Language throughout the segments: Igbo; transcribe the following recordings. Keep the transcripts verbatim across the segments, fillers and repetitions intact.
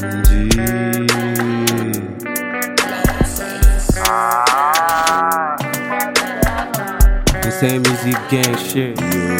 The same easy gang shit.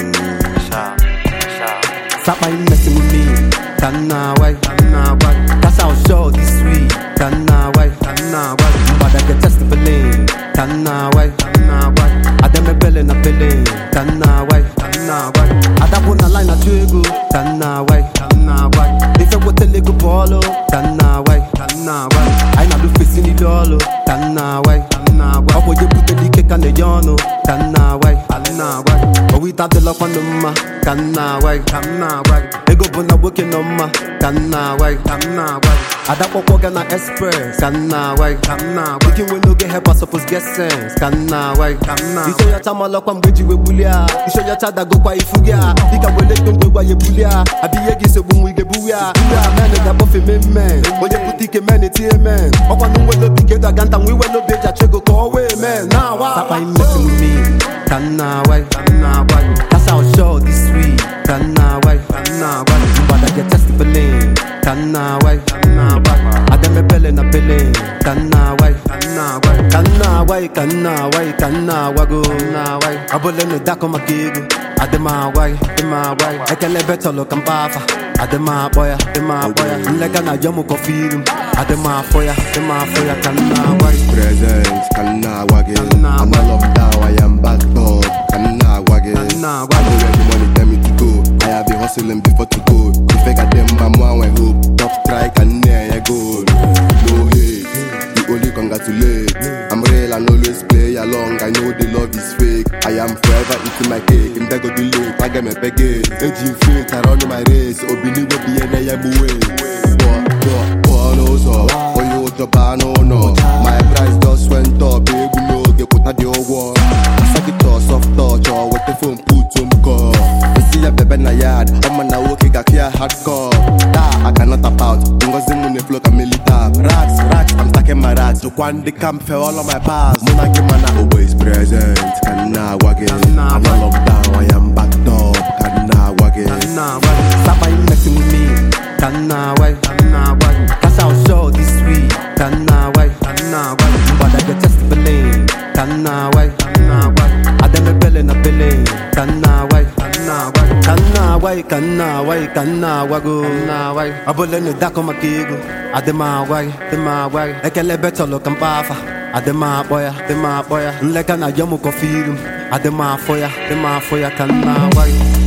Sha, sha. Stop by messing with me. Canna why, canna why. That's how short this sweet. Canna why, canna why. But I get tested for lane. Canna why, canna why. I dem a belly na belly. Canna why, canna why. I da put a line a twego. Canna why, canna why. If I want to leg polo. Canna why, canna why. I na do face in the dollar. Canna why, canna why. Oh, you put the cake on the yano. Canna why, canna why. But we tap the lock on the ma. Canna why, canna why. They go bona working on ma. Canna why, canna why. I da pop walk na express. Canna why, canna why. Thinking we no get help, I suppose get sense. Canna why, canna. You show your time a lock on bridge we bulia. You show your child that go kwa ifugia. You can wele don't go kwa ye bulia. I be ye gise boom we get buya. Buya man that buffy me man. When you put it man it man. Okwa no we no be get ganta we we no be ja chego go away man. Now why? Stop by messing with me. Canna why, canna why. That's how short this sweet. Canna why, canna why. But I get tested for lane. Canna why, canna why. I dem a belly na belly. Canna why, canna why. Canna why, canna why, canna why go. Canna why. I bole no dako makigo. I dem a why, dem a why. I can never tell look I'm bafa. I dem a boya, dem a boya. Like na yomu confirm. I dem a foya, dem a foya. Canna why. Present, canna waggy. I'm all up down, I am back up. Canna waggy. I go where the money tell me to go. I have been hustling before to go. If I got them, my mom went hope. Top strike and there you go. No hate, you only congratulate. I'm real and always play along. I know the love is fake. I am forever eating my cake. If they go too late, I get my peggy. Engine faint, I run my race. Obini will be in a way. But, but, but, no, so. Oh, you the bar, no, no. My price just went up. Baby, no, get put at the wall. I said it toss, soft touch, or what the phone put some call. You see a baby in a yard. I'm on a walk, I clear hardcore. That I cannot tap out. Because the money flow can really tap. Racks, racks, I'm stacking my racks. Look one the camp fell all on my pass. Mona give man always present. Canna waggy. I'm all up down, I am backed up. Canna waggy. Canna why. Stop by messing with me. Canna why, canna why. That's how short this sweet. Canna why, canna why. But I get tested for lane. Canna why, canna why. I dem a belly na belly. Canna why, canna why. Canna why, canna why, canna why go. Canna why. I bole no dako makigo. I dem a why, dem a why. I can let better look I'm bafa. I dem a boya, dem a boya. Like na yomu confirm. I dem a foya, dem a foya. Canna why.